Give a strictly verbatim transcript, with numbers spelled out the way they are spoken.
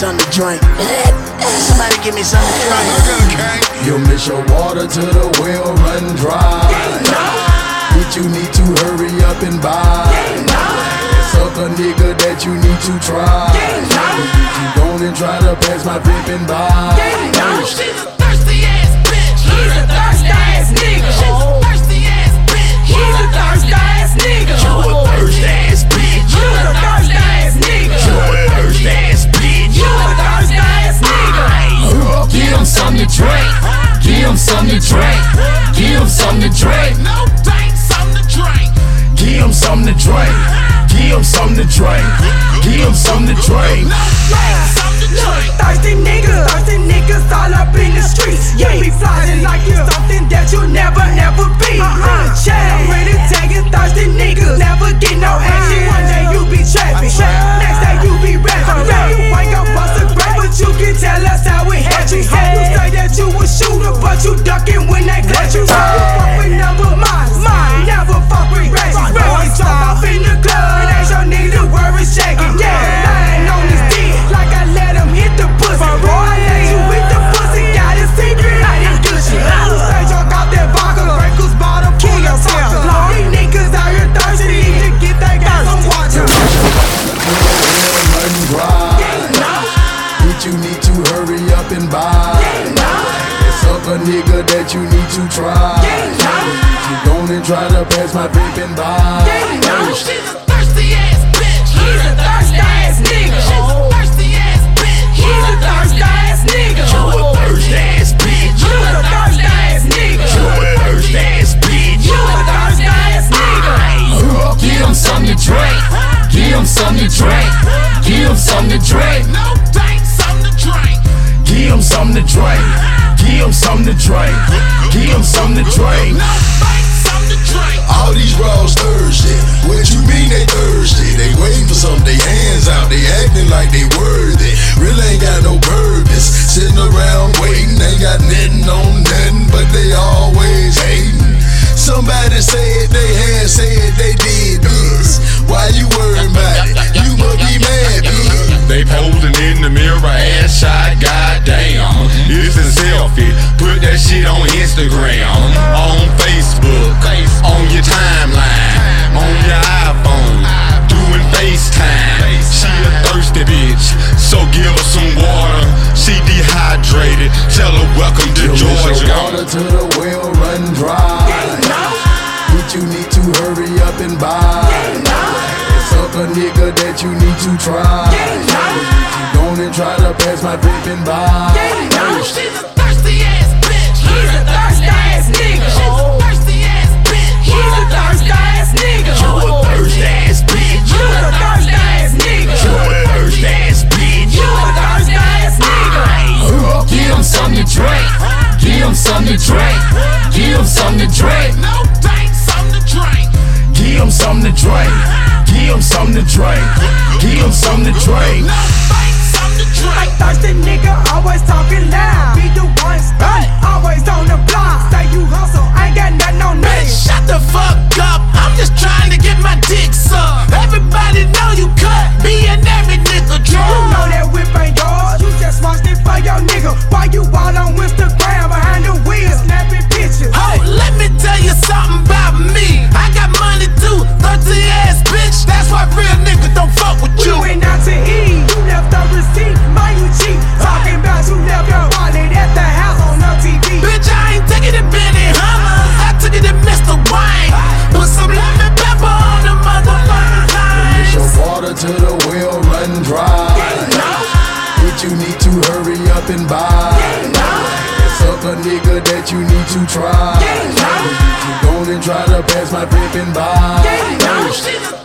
something to drink. Somebody give me something to drink. You miss your water till the well run dry. Bitch, you need to hurry up and buy. Suck a nigga that you need to try. If you don't and try to pass my pimpin' by. She's a thirsty ass bitch. He's a thirsty ass nigga. She's a thirsty ass bitch. He's a thirsty ass nigga. You a thirsty ass bitch. You a thirsty ass nigga. You a thirsty ass bitch. You a thirsty ass nigga. Give him something to drink. Give him something to drink. Give him something to drink. No thanks, something to drink. Give him something to drink. Give him something to drink. Give him something to drink. No thanks, something to drink. Thirsty niggas, thirsty niggas all up in the streets. You be flying like you something that you never, never be. Uh-uh. I'm ready taking thirsty niggas. Never get no action. One day you be trapping, next day you be rapping. You wake up bust a grape, but you can tell us how it happened. You say that you a shooter, but you ducking when they clutch you. You fuck with number mines, never fuck with rats. Rats jump off in the club, and ain't your nigga the word is shaking. Yeah, lying on his dick like I let him hit the pussy. Boy, I let you hit the pussy, got a secret, I didn't do shit. You say drunk off that vodka, Breakers bottle, kill yourself. These niggas out here thirsty, need to get that gas on water. Run dry. Bitch, you need to hurry up and buy. Suck a nigga that you need to try. If you don't and try to pass my pimpin' by. She's a thirsty ass bitch. He's a thirsty ass nigga. She's a thirsty ass bitch. He's a thirsty ass nigga. You a thirsty ass bitch. You a thirsty ass nigga. You a thirsty ass bitch. You a thirsty ass nigga. Give him something to drink. Give him something to drink. Give him something to drink. No thanks, something to drink. Give him something to drink. Give him something to drink. Give him something to drink. No thanks, something to drink. All these bros thirsty. What you mean they thirsty? They waiting for something, they hands out, they acting like they worthy. Really ain't got no purpose. Sitting around waiting, ain't got nothing on nothing, but they always hating. Somebody said they had, said they did this. Why you worried about it? You must be mad, bitch. They posing in the mirror, ass shot, goddamn. It's a selfie, put that shit on Instagram, on Facebook, on your timeline, on your iPhone, doing FaceTime. She a thirsty bitch, so give her some water. She dehydrated, tell her welcome to You miss Georgia. your water till the well run dry. Bitch, you need to hurry up and buy. Suck a nigga that you need to try. If you don't and try to pass my pimpin' by. She's a thirsty ass bitch. He's a thirsty ass nigga. She's a thirsty ass bitch. He's a thirsty ass nigga. You a thirsty ass bitch. You a thirsty ass nigga. You a thirsty ass bitch. You a thirsty ass nigga. Give him something to drink. Give him something to drink. Give him something to drink. No thanks, something to drink. Give him something to drink. Give him something to drink. Give him something to drink. No thanks, something to drink. Thirsty nigga always talking loud. Be the one spot, always on the block. Say you hustle, ain't got nothing on me. Bitch, shut the fuck up. I'm just trying to get my dick sucked. Everybody know you cut me and every nigga You drunk. know that whip ain't yours. You just watched it for your nigga. Why you all on Instagram behind the wheel snapping pictures? Oh, let me tell you something about me. I got money too, thirsty ass bitch. That's why real niggas don't fuck with You you. went out to eat, you left the receipt. Mind you cheat, talking about you left your wallet at the house on the T V. Bitch, I ain't taking it Benny Hummers. I took it to Mister Wayne. Put some lemon pepper on the motherfucking Miss your things. water till the well run dry. Bitch, you need to hurry up and buy. Suck a nigga that you need to try. If you don't and try to pass my pimpin' by. She's a